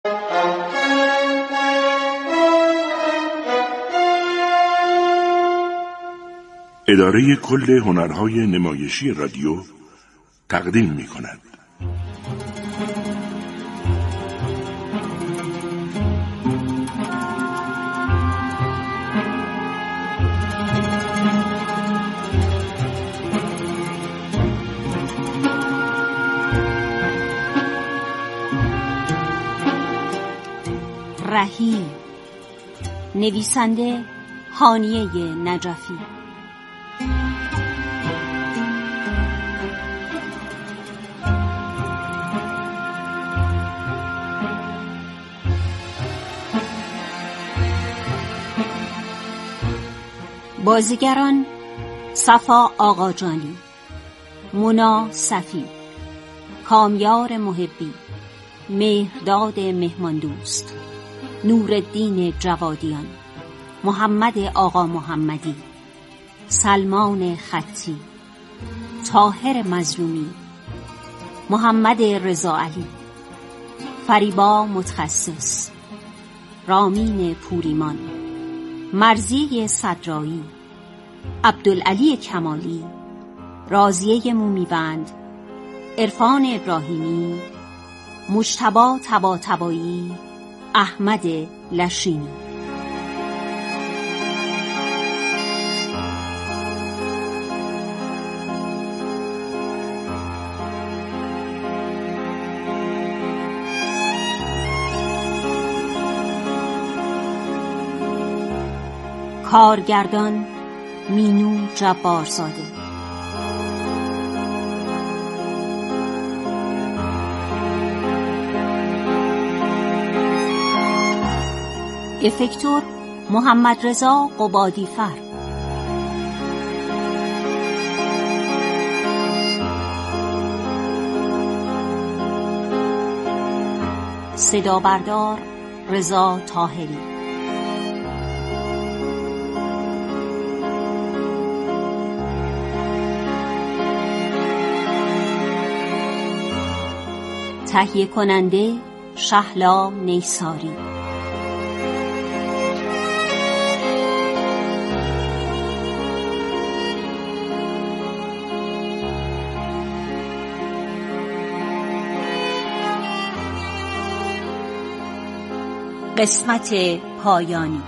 اداره کل هنرهای نمایشی رادیو تقدیم می‌کند. رهی، نویسنده هانیه نجفی. بازیگران: صفا آقاجانی، مونا صفی، کامیار محبی، مهرداد مهماندوست، نورالدین جوادیان، محمد آقا محمدی، سلمان خطی، طاهر مظلومی، محمد رضا علی، فریبا متخصص، رامین پوریمان، مرضیه صدرایی، عبدالعلی کمالی، راضیه مومیوند، عرفان ابراهیمی، مجتبی طباطبایی، احمد لشینی. کارگردان: مینو جبارزاده. افکتور: محمد رضا قبادیفر. صدا بردار: رضا طاهری. تهیه کننده: شهلا نیساری. قسمت پایانی.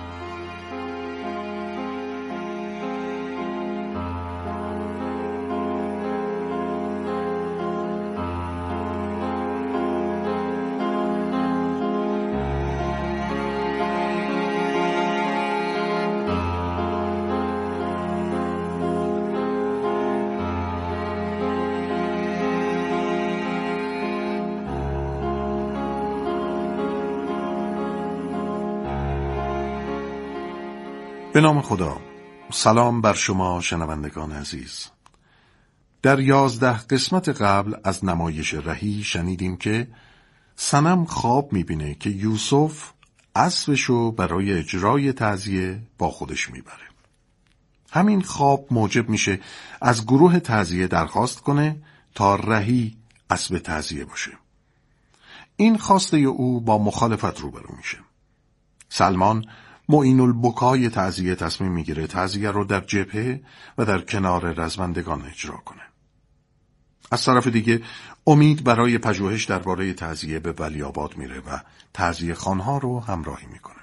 به نام خدا. سلام بر شما شنوندگان عزیز. در 11 قسمت قبل از نمایش رهی شنیدیم که صنم خواب میبینه که یوسف اسبشو برای اجرای تعزیه با خودش میبره. همین خواب موجب میشه از گروه تعزیه درخواست کنه تا رهی اسب تعزیه باشه. این خواسته او با مخالفت روبرو میشه. سلمان معین البکای تعزیه تصمیم میگیره تعزیه رو در جبهه و در کنار رزمندگان اجرا کنه. از طرف دیگه امید برای پژوهش درباره تعزیه به ولی‌آباد میره و تعزیه خانها رو همراهی میکنه.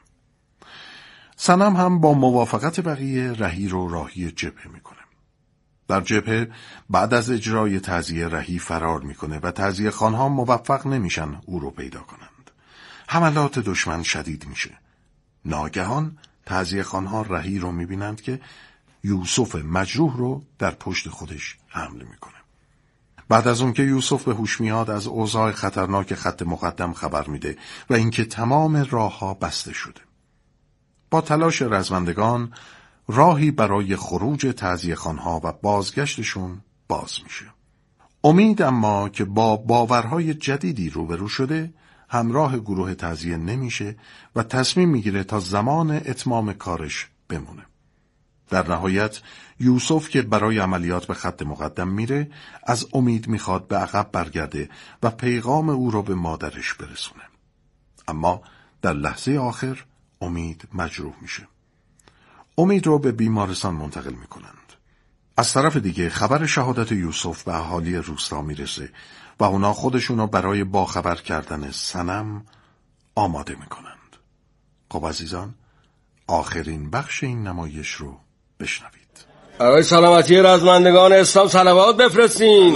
صنم هم با موافقت بقیه رهی رو راهی جبهه میکنه. در جبهه بعد از اجرای تعزیه رهی فرار میکنه و تعزیه خانها موفق نمیشن او رو پیدا کنند. حملات دشمن شدید میشه. ناگهان تعزیه خانها رهی رو میبینند که یوسف مجروح رو در پشت خودش حمل میکنه. بعد از اون که یوسف به هوش میاد از اوضاع خطرناک خط مقدم خبر میده و اینکه تمام راهها بسته شده. با تلاش رزمندگان راهی برای خروج تعزیه خانها و بازگشتشون باز میشه. امید اما که با باورهای جدیدی روبرو شده همراه گروه تعزیه نمیشه و تصمیم میگیره تا زمان اتمام کارش بمونه. در نهایت یوسف که برای عملیات به خط مقدم میره از امید میخواد به عقب برگرده و پیغام او رو به مادرش برسونه. اما در لحظه آخر امید مجروح میشه. امید رو به بیمارستان منتقل میکنند. از طرف دیگه خبر شهادت یوسف به اهالی روستا میرسه و اونا خودشونو برای باخبر کردن صنم آماده میکنند. خب عزیزان، آخرین بخش این نمایش رو بشنوید. برای سلامتی رزمندگان اسلام صلوات بفرستین.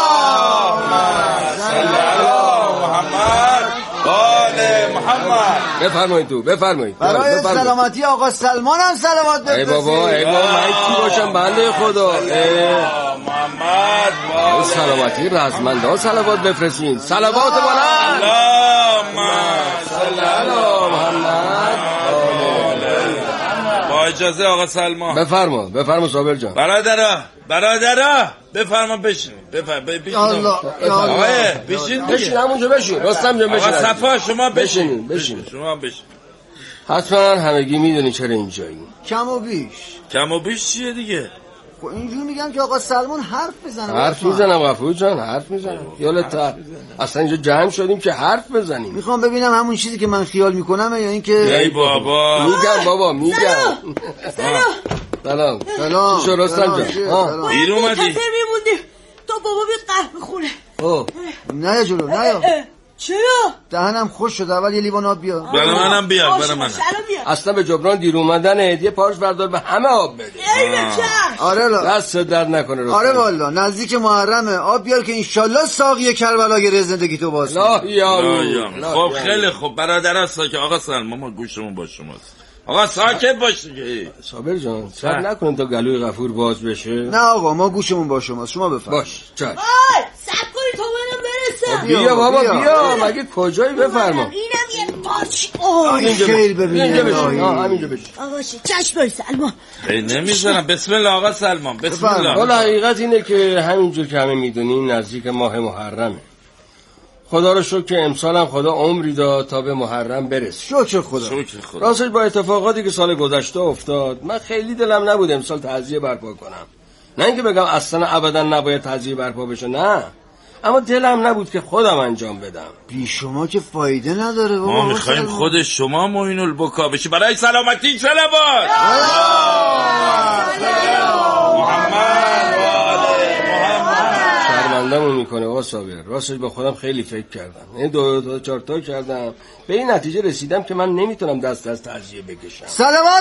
بفرمایید بفرمایید. برای سلامتی آقا سلمان هم صلوات بفرستین. ای بابا من کی باشم بنده خدا. محمد سلامتی رزمندان صلوات بفرستین. صلوات بلند. محمد. با اجازه آقا سلمان. بفرما صابر جان. برادرها بفرما بشین. آقای بشین همونجا بشین. رستم جان بشین. آقا صفا شما بشین. شما بشین. حتما همگی میدونی چرا اینجایی. کم و بیش چیه دیگه؟ خب اینجور میگم که آقا سلمان حرف بزنه. حرف میزنم غفور جان، حرف میزنم. یالت اصلا اینجا جمع شدیم که حرف بزنیم. میخوام ببینم همون چیزی که من خیال میکنم یا این که ای بابا میگم. سلام. چشو رستم جان. دیر اومدی؟ میموندی تا بابا بیاد قهوه خونه. نه جلو نه. چرا؟ دهنم خوش شد. اول یه لیوان آب بیار. برای منم بیار. اصلا به جبران دیر اومدن هدیه پارچ بردار به همه آب بده. آره دست درد نکنه رستم. آره والا نزدیک محرمه. آب بیار که انشالله ساقی کربلا گره زندگی تو باز. خب خیلی خوب برادرها که آقا سلمان ما گوشمون با شماست. آقا ساکت باش دیگه. صابر جان صبر نکنیم تا گلوی غفور باز بشه. نه آقا ما گوشمون با شماست. شما بفرمایید. باش چش. صبر کنید تا منم برسم. بیا بابا بیا. مگه کجایی بفرما. اینم یه پارچ. خیر ببین. اینجا بشین. آقا چشم بر سلمان. نمیذارم. بسم الله آقا سلمان. بسم الله. حالا حقیقت اینه که همینجور که همه میدونیم نزدیک ماه محرمه. خدا رو شکر که امسال هم خدا عمری داد تا به محرم برسیم. شکر خدا. راستش با اتفاقاتی که سال گذشته افتاد من خیلی دلم نبود امسال تعزیه برپا کنم. نه اینکه بگم اصلا ابدا نباید تعزیه برپا بشه، نه، اما دلم نبود که خودم انجام بدم. بی شما که فایده نداره بابا. ما میخوایم خود شما معین البکا بشی برای سلامتی صلوات. شرمنده‌مون میکنه آقا صابر. راستش با خودم خیلی فکر کردم. این دو چهار تا کردم به این نتیجه رسیدم که من نمیتونم دست از تعزیه بکشم. صلوات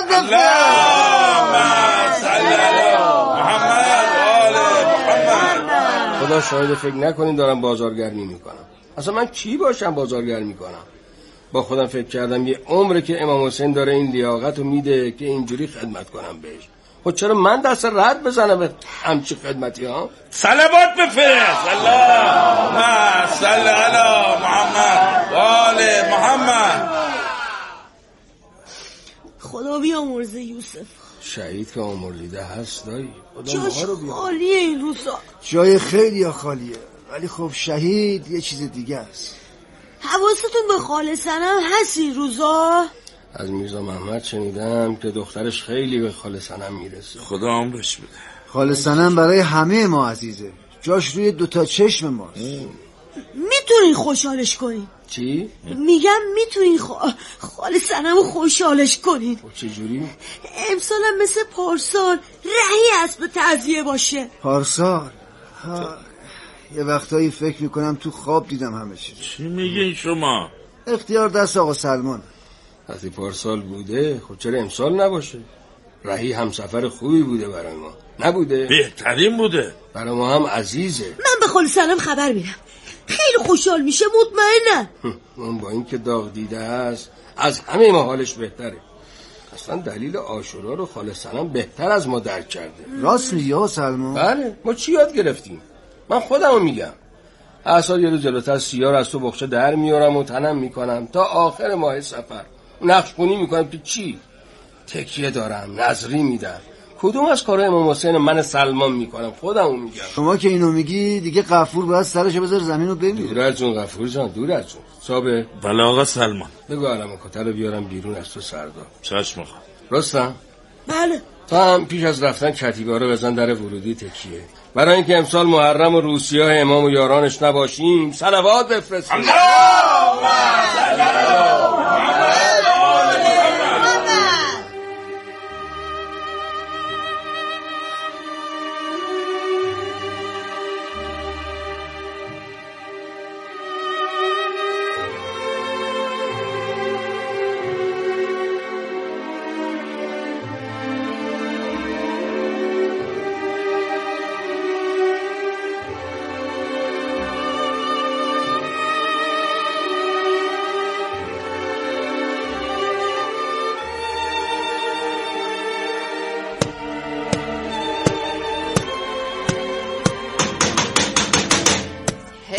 خدا شاهد فکر نکنین دارم بازارگرمی میکنم. اصلا من کی باشم بازارگرمی کنم؟ با خودم فکر کردم یه عمره که امام حسین داره این لیاقت رو میده که اینجوری خدمت کنم بهش. خب چرا من دست رد بزنم به همچی خدمتی ها؟ صلوات بفرست. اللهم صل علی محمد و آل محمد. خدا بیامرزه یوسف. شهید که آمرزیده هست دایی. جاش خالیه این روزا. جای خیلی خالیه، ولی خب شهید یه چیز دیگه است. حواستون به خاله صنم هست این روزا؟ از میرزا محمد شنیدم که دخترش خیلی به خاله صنم میرسه. خدا عمرش بده. خاله صنم برای همه ما عزیزه. جاش روی دوتا چشم ماست. میتونین خوشحالش کنین. چی؟ میگم میتونین خاله صنمو خوشحالش کنین. چجوری؟ امسالم مثل پارسال رهی هست به تعزیه باشه. پارسال؟ یه وقتایی فکر میکنم تو خواب دیدم همه چی میگین شما؟ اختیار دست آقا سلمان. وقتی پارسال بوده خب چرا امسال نباشه؟ رهی همسفر خوبی بوده برای ما، نبوده؟ بهترین بوده. برای ما هم عزیزه. من به خاله صنم خبر میدم، خیلی خوشحال میشه مطمئنم. من با این که داغ دیده است از همه ما حالش بهتره. اصلا دلیل عاشورا رو خاله صنم بهتر از ما درک کرده. راست میگی آقا سلمان؟ بله، ما چی یاد گرفتیم؟ من خودمو میگم هر سال یه روز جلوتر سیاه از تو بخشه در میارم و تنم میکنم تا آخر ماه سفر نقش خونی میکنم که چی؟ تکیه دارم، نظری میدم. کدوم از کارهای امام حسین من سلمان میکنم؟ خودمو میگم. شما که اینو میگی دیگه غفور باید سرشو بذاره زمین رو ببینه. دور از جون غفور جان، دور از جون. صابه بله آقا سلمان. بگو علم کتر رو بیارم بیرون از تو سردار. چشم خواهم. رستم؟ بله. تا هم پیش از رفتن کتیبه رو بزن در ورودی تکیه. برای اینکه امسال محرم و روسیاه امام و یارانش نباشیم صلوات بفرستیم.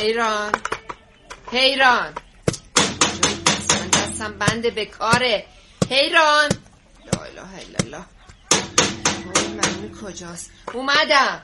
حیران دستم بنده به کاره. حیران، لا اله الا الله. وای ممنون کجاست؟ اومدم.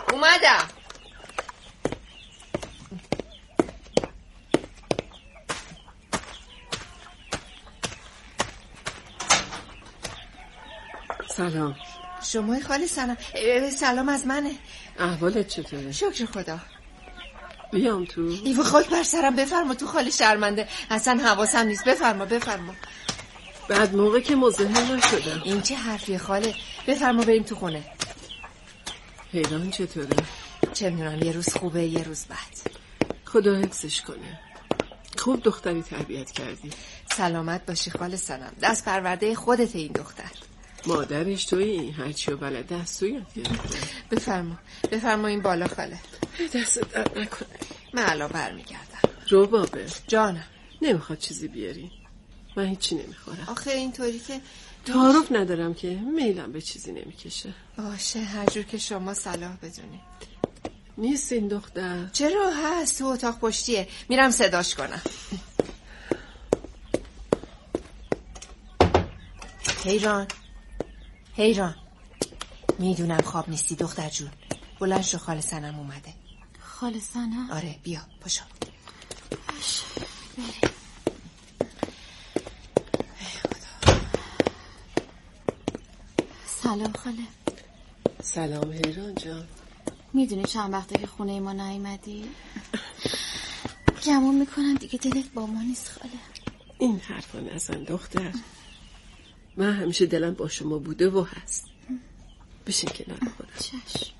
سلام. شما خاله سلام. سلام از منه. احوالت چطوره؟ شکر خدا. بیام تو؟ ایوه خاک بر سرم. بفرما تو خاله شرمنده. اصلا حواسم نیست. بفرما. بعد موقع که مزاحم نشدم. این چه حرفیه خاله؟ بفرما بریم تو خونه. حیران چطوره؟ چه میدونم، یه روز خوبه یه روز بد. خدا حفظش کنه. خوب دختری تربیت کردی. سلامت باشی خاله سنم. دست پرورده خودت این دختر. مادرش تویی، هرچی و بلد دست توی یاد گرفته. بفرما این بالا خاله. دست درد نکنه. من الان برمیگردم. ربابه جانم. نمیخواد چیزی بیاری؟ من هیچی نمیخورم. آخه اینطوری که تعارف ندارم که میلم به چیزی نمیکشه. باشه هر جور که شما صلاح بدونی. نیست این دختر؟ چرا هست؟ تو اتاق پشتیه. میرم صداش کنم. حیران میدونم خواب نیستی دختر جون. بلند شو، خاله سنم اومده. خاله سنم؟ آره بیا پاشو. باشه بریم. سلام خاله. سلام حیران جان. میدونی چند وقته که خونه ما نیومدی؟ گمون میکنم دیگه دلت با ما نیست خاله. این حرفا نزن دختر. من همیشه دلم با شما بوده و هست. بشین کنار خودم. چشم.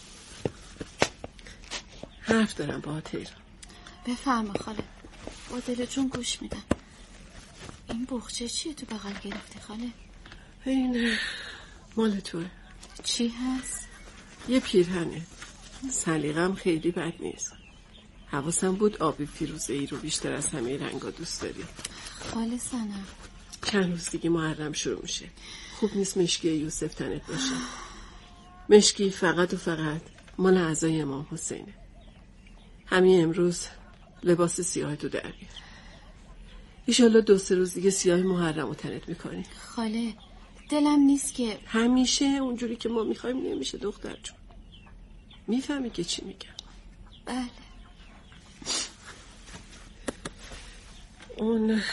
حرف دارم با حیران. بفرما خاله. با دل جون گوش میدم. این بخچه چیه تو بغل گرفتی خاله؟ این مال توه. چی هست؟ یه پیرهنه. سلیقم خیلی بد نیست. حواسم بود آبی فیروزه ای رو بیشتر از همه رنگا دوست داری. خاله سنم. چند روز دیگه محرم شروع میشه. خوب نیست مشکی یوسف تنت باشه. مشکی فقط و فقط مال اعضای امام حسینه. همین امروز لباس سیاه تو در بیار. ایشالله 2-3 روز دیگه سیاه محرم رو تنت میکنی. خاله دلم نیست که همیشه اونجوری که ما میخوایم نمیشه دختر جون. میفهمی که چی میگم؟ بله. اون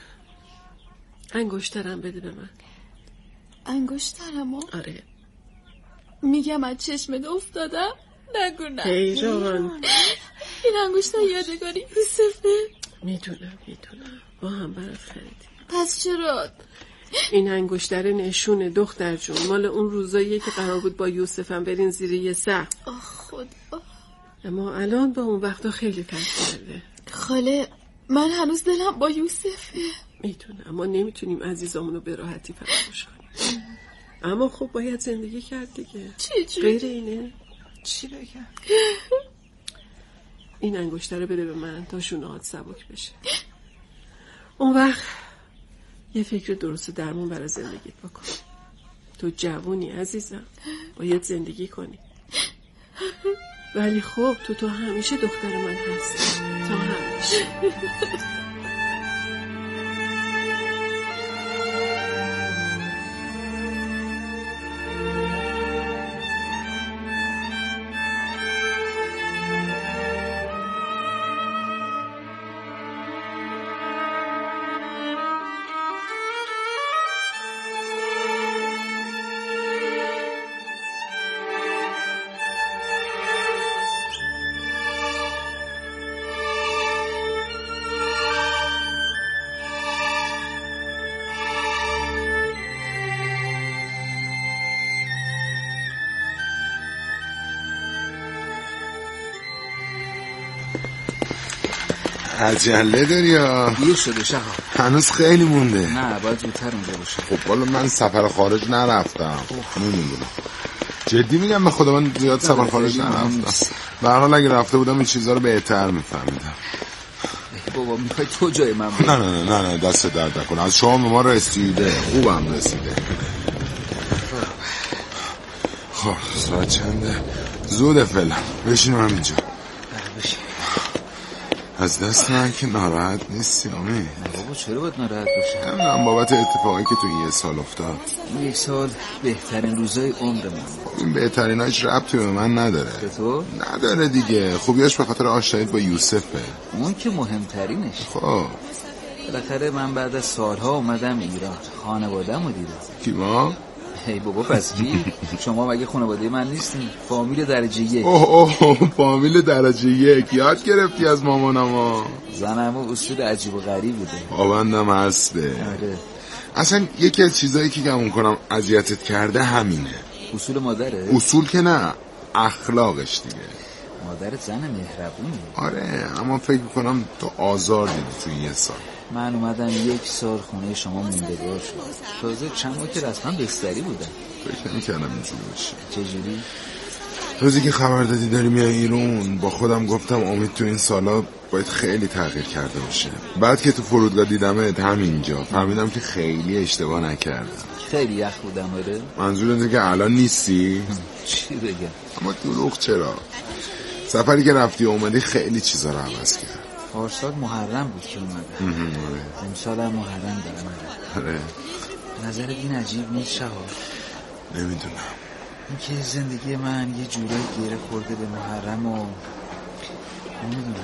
انگشترم بده به من. انگشترمو؟ آره. میگم از چشمت افتادم؟ نگو نه. حیران. این انگشتر یادگاری یوسفه. میدونم با هم برات خریدیم. پس چرا؟ این انگشتر نشونه دختر جون. مال اون روزاییه که قرار بود با یوسفم برین زیر یه سقف. آه خدا. اما الان با اون وقتا خیلی فرق کرده. خاله من هنوز دلم با یوسفه. میدونم اما نمیتونیم عزیزامونو به راحتی فراموش کنیم. اما خب باید زندگی کرد دیگه. چی؟ غیر اینه؟ چی بگم؟ این انگشتر بده به من تا شونه‌هات سبک بشه. اون وقت یه فکر درست و درمون برای زندگیت بکن. تو جوونی عزیزم، باید زندگی کنی. ولی خب تو همیشه دختر من هستی. تا همیشه. عجله داری یا؟ دیر شده شهاب. هنوز خیلی مونده. نه باید زودتر اونجا باشه. خب والا من سفر خارج نرفتم. نمیدونم جدی میگم، به خدا من زیاد سفر خارج نرفتم. به هر حال اگه رفته بودم این چیزا رو بهتر میفهمیدم. بابا میخوای تو جای من بود؟ نه دست درد نکن. از شما به ما رسیده، خوبم رسیده. خب ساعت چنده؟ زوده فعلا. بشینم اینجا. بشین. از دست من که ناراحت نیستی امید؟ بابا چرا باید ناراحت باشم؟ نمیدونم بابت اتفاقی که تو این 1 سال افتاد. این 1 سال بهترین روزای عمر من. این بهترین هاش ربطی به من نداره. به تو؟ نداره دیگه. خوبیاش به خاطر آشناییت با یوسفه. اون که مهمترینش. خب بالاخره من بعد از سالها اومدم ایران، خانواده‌مو دیدم. کی ما؟ هی بابا پس کی؟ شما مگه خانواده من نیستین؟ فامیل درجه 1. اوه فامیل درجه 1. یاد گرفتی از مامانم. زنمو اصول عجیب و غریب بوده. آبندم هسته. آره. اصلا یکی از چیزایی که گمون کنم اذیتت کرده همینه. اصول مادره؟ اصول که نه، اخلاقش دیگه. مادرت زن مهربونی. آره اما فکر کنم تو آزار دیدی تو این 1 سال. من اومدم 1 سال خونه شما موندگار شد. تازه چند ماه که رسما بستری بودم. فکر نمی‌کردم اینجوری بشه. چجوری؟ روزی که خبر دادی داری میای ایران با خودم گفتم امید تو این سالا باید خیلی تغییر کرده باشه. بعد که تو فرودگاه دیدمت همینجا فهمیدم که خیلی اشتباه نکردم. خیلی یخ بودم. آره منظور اینه که الان نیستی؟ چی بگم؟ اما دروغ چرا؟ سفری که رفتی اومدی خیلی چیزا رو عوض کرد. پارسال محرم بود که اومدم. امسال هم محرم دارم. آره. نظرت این عجیب نیست شهاب؟ نمیدونم. این که زندگی من یه جورایی گره خورده به محرم و نمیدونم.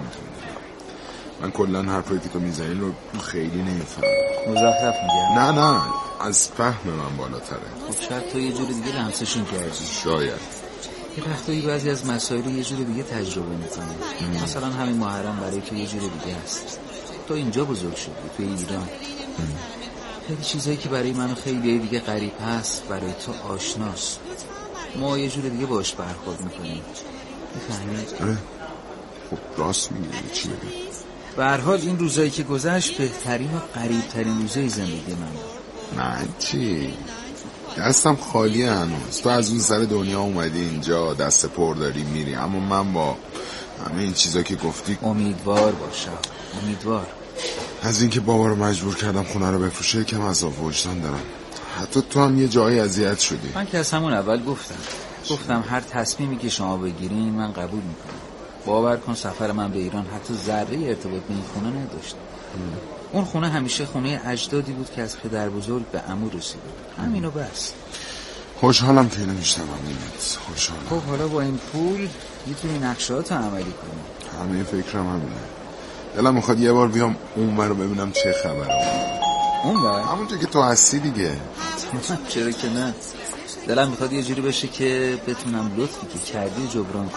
من کلا حرفایی که تو میزنی رو خیلی نمیفهمم. مزخرف میگم؟ نه از فهم من بالاتره. خب شاید تو یه جور دیگه لمسشون کردی. شاید یه وقتایی بعضی از مسائل رو یه جور دیگه تجربه میکنی. مثلا همین محرم برای تو یه جور دیگه است. تو اینجا بزرگ شدی، تو ایران. خیلی چیزایی که برای من و خیلی دیگه غریب هست برای تو آشناست. ما یه جور دیگه باش برخورد میکنیم. میفهمی؟ خب راست میگی. چی بگم؟ به هر حال این روزایی که گذشت بهترین و قریبترین روزای زندگی من بود. نه چی؟ دستم خالیه هنوز. تو از اون سر دنیا اومدی اینجا دست پر داری میری، اما من با همه این چیزا که گفتی امیدوار باشم. امیدوار. از اینکه بابا رو مجبور کردم خونه رو بفروشه کم عذاب وجدان دارم. حتی تو هم یه جایی اذیت شدی. من که از همون اول گفتم هر تصمیمی که شما بگیرین من قبول میکنم. باور کن سفر من به ایران حتی ذره ارتباط به این خونه نداشت. اون خونه همیشه خونه اجدادی بود که از پدر بزرگ به عمو رسیده. همینو بس. خوشحالم که اینو میشنوم. خوشحالم. خب حالا با این پول میتونی نقشه‌هاتو عملی کنی. همه فکرم همینه. دلم میخواد یه بار بیام اونور رو ببینم چه خبره. اونور؟ همونجا که تو هستی دیگه. چرا که نه. دلم میخواد یه جوری بشه که بتونم لطفی که کردی جبران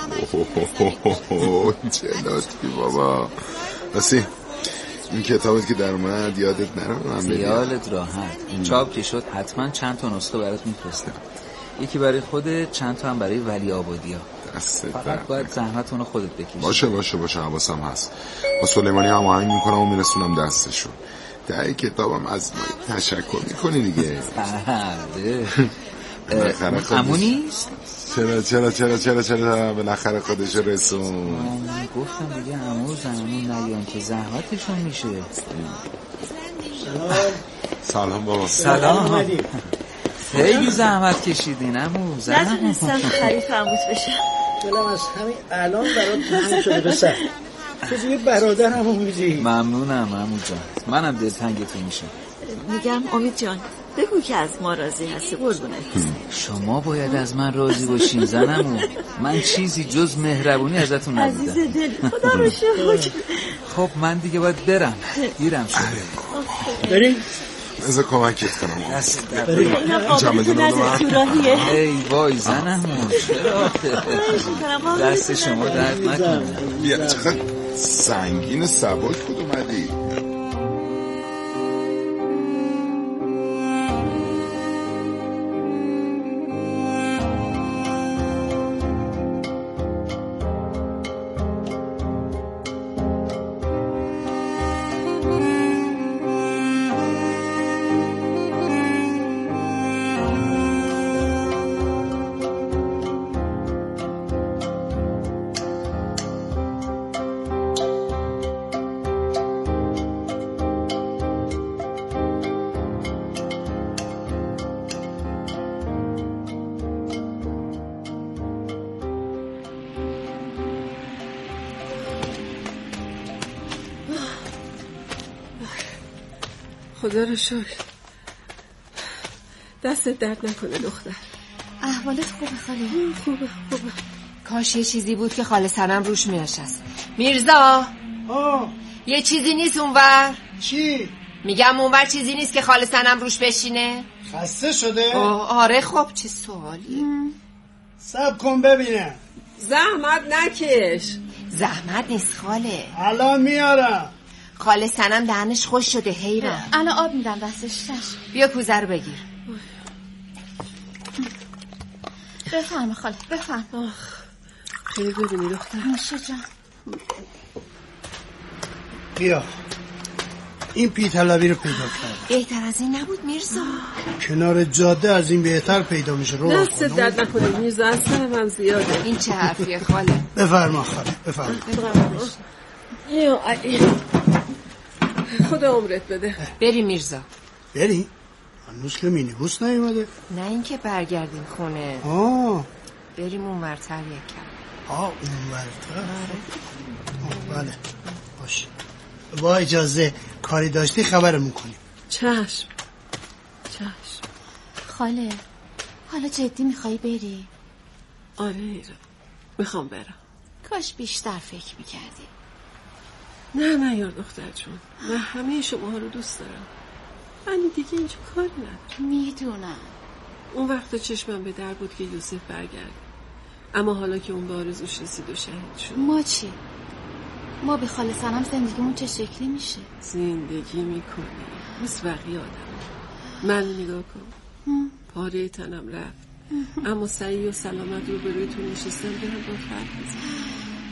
کنم. چه لطفی بابا. راستی این کتابت که در اومد یادت نره من بدیم. خیالت راحت. چاپ که شد حتما چند تا نسخه برات میفرستم. یکی برای خودت، چند تا هم برای ولی آبادی ها. فقط باید زحمتونو خودت بکشی. باشه حواسم هست. با سلیمانی هم آهنگ میکنم و میرسونم دستشون. ده کتابم از ما تشکر میکنی دیگه. عمو نیست؟ چرا بالاخره خودش رسون. گفتم دیگه عمو زنمون نیان که زحمتشون میشه. سلام بابا. سلام. خیلی زحمت کشیدین عمو. نتونستم خریف عموت بشم. دلم از همین الان برات تنگ شده بسر. تو یه برادرمو میدی. ممنونم عمو جان. منم دلتنگتون میشم. میگم امید جان بگو که از ما راضی هستی قربونت. شما باید از من راضی باشین زنمو. من چیزی جز مهربونی ازتون ندیدم. عزیز دل خدا رو شکر. خب من دیگه باید برم. دیرم شده. بریم. از کمکت کنم. دست در بریم. ای وای زنمو. دست شما درد نکنه. بیا چقدر سنگین سبک بود اومدی. خدا رو شکر. دستت درد نکنه دختر. احوالت خوبه خاله؟ خوبه. کاش یه چیزی بود که خاله سنم روش می‌نشست. میرزا یه چیزی نیست اونور؟ چی؟ میگم اونور چیزی نیست که خاله سنم روش بشینه؟ خسته شده؟ آره خب چه سوالی. صبر کن ببینم. زحمت نکش. زحمت نیست خاله. الان میارم. خاله سنم دهنش خوش شده حیران. الان آب میدم دستش. بیا کوزه رو بگیر. بفرما خاله بفرما. خیلی ببینی دختر. نوشه جان. بیا این پیتلبی رو پیدا کردم. بهتر از این نبود میرزا؟ کنار جاده از این بهتر پیدا میشه. رو دست درد نکنه میرزا، اصلا من زیاده. این چه حرفیه خاله؟ بفرما خاله بفرما. یا علی خدا عمرت بده. بری میرزا. بری؟ هنوز که مینیبوس نیومده. نه اینکه برگردیم خونه. بریم اونورتر یکم. اونورتر؟ بله باشه. با اجازه کاری داشتی خبرمون کنیم. چشم. خاله حالا جدی میخوایی بری؟ آره میخوام برم. کاش بیشتر فکر میکردی. نه یار دختر جون، من همه شما رو دوست دارم، ولی دیگه اینجا کاری ندارم. میدونم اون وقت چشمم به در بود که یوسف برگرد، اما حالا که اون به آرزوش رسید و شهید شد. ما چی؟ ما به خاله سنم زندگیمون چه شکلی میشه؟ زندگی میکنی مثل بقیه آدم. من نگاه کن، پاره تنم رفت اما سعی و سلامت رو به روی تو نشستم برم با فرق بزنم.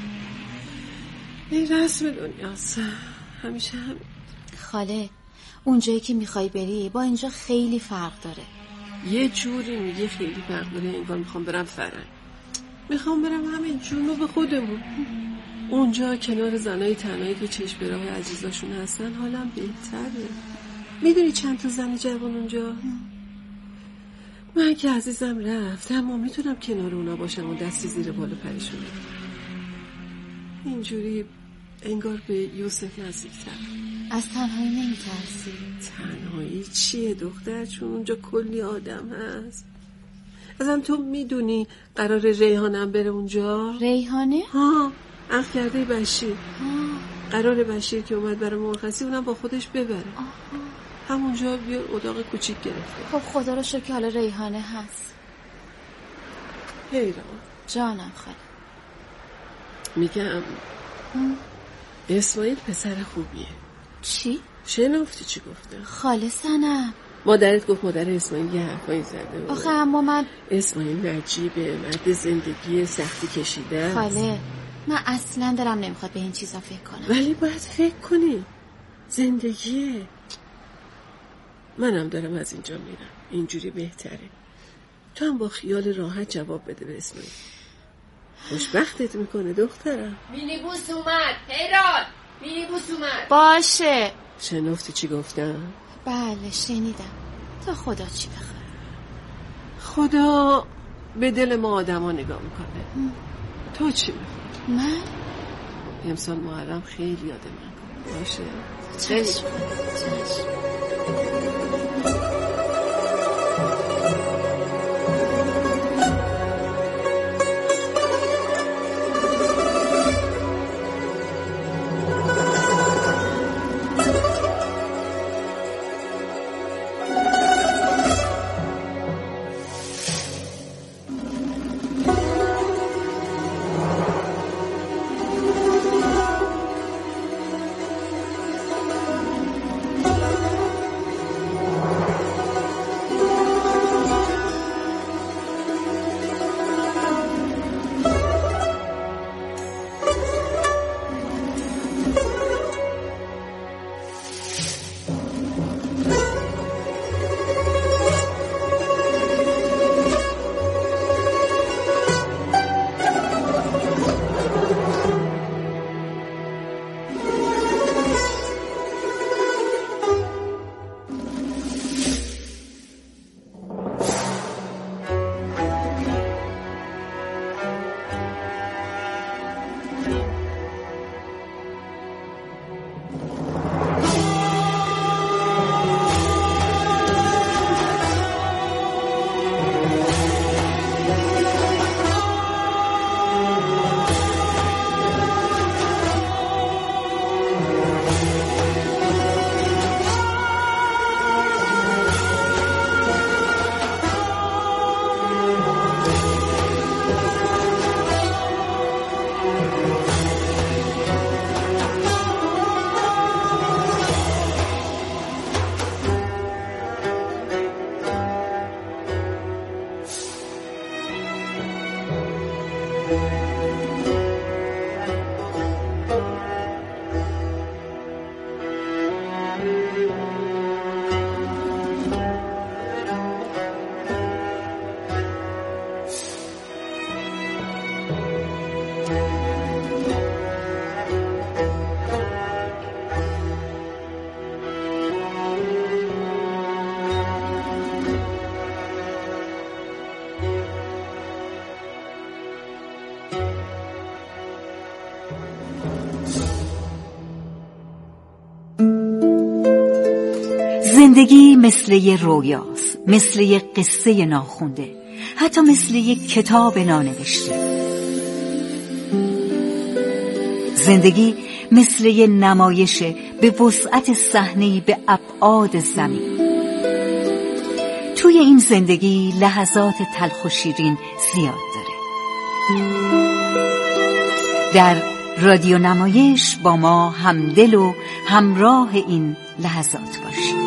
این رسم دنیاست، همیشه همین. خاله اونجایی که میخوای بری با اینجا خیلی فرق داره. یه جوری میگه خیلی فرق داره انگار میخوام برم فرنگ. میخوام برم همین جنوب خودمون، اونجا کنار زنای تنهایی که چشم به راه عزیزاشون هستن حالم بهتره. میدونی چند تا زن جوان اونجا؟ من که عزیزم رفت اما میتونم کنار اونا باشم و دستی زیر بالا پریشون بدم. اینجوری انگار به یوسف نزدیکتر. از تنهایی نمیترسی؟ تنهایی چیه دختر، چون اونجا کلی آدم هست. ازم تو میدونی قرار ریحانم بره اونجا؟ ریحانه؟ اخگرده بشیر. قرار بشیر که اومد برای مرخصی اونم با خودش ببره. همونجا بیا اتاق کوچیک گرفته. خب خدا رو شکر حالا ریحانه هست. حیران جانم خاله. میگم اسماعیل پسر خوبیه. چی؟ شنفتی چی گفته؟ خاله سنم مادرت گفت مادر اسماعیل یه حرفایی زده. آخه اما من اسماعیل نجیبه، مرد زندگی سختی کشیده. خاله من اصلا دلم نمیخواد به این چیزا فکر کنم. ولی باید فکر کنی، زندگیه. منم دارم از اینجا میرم، اینجوری بهتره. تو هم با خیال راحت جواب بده به اسماعیل. خوشبختت میکنه دخترم. مینیبوس اومد حیران، مینیبوس اومد. باشه. شنفتی چی گفتم؟ بله شنیدم. تا خدا چی بخواد. خدا به دل ما آدما نگاه میکنه. تو چی میخواد؟ من امسال محرم خیلی یاد من کن. باشه چشم. زندگی مثل یه رویاست، مثل یه قصه ناخونده، حتی مثل یه کتاب نانوشته. زندگی مثل یه نمایش به وسعت صحنه‌ای به ابعاد زمین. توی این زندگی لحظات تلخ و شیرین زیاد داره. در رادیو نمایش با ما همدل و همراه این لحظات باشید.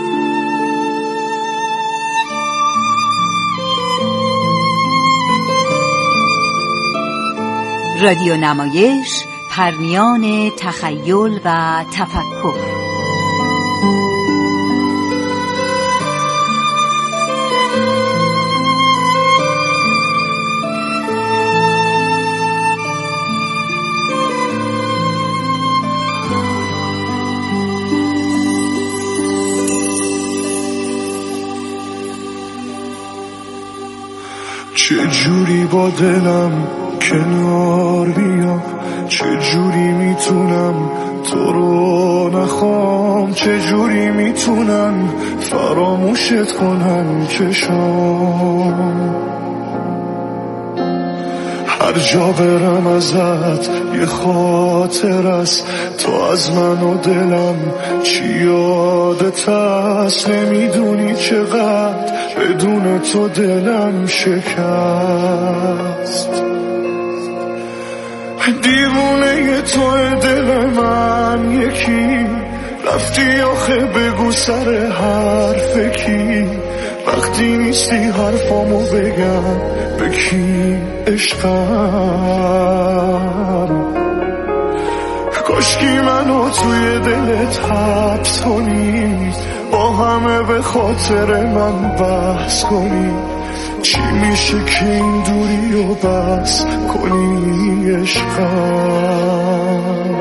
رادیو نمایش، پرمیان تخیل و تفکر. چه جوری با دلم کنار بیام، چه جوری میتونم تو رو نخوام، چه جوری میتونن فراموشت کنن چشام. هر جا برم ازت یه خاطر است، تو از من و دلم چی یادت هست. نمیدونی چقدر بدون تو دلم شکست. دیوونه تو دل من یکی، رفتی آخه بگو سر حرف کی. وقتی نیستی حرفامو بگم به کی عشقم. کاشکی منو توی دلت حبس کنی، با همه به خاطر من بحث کنی. چی میشه که این دوری رو بس کنی عشقم.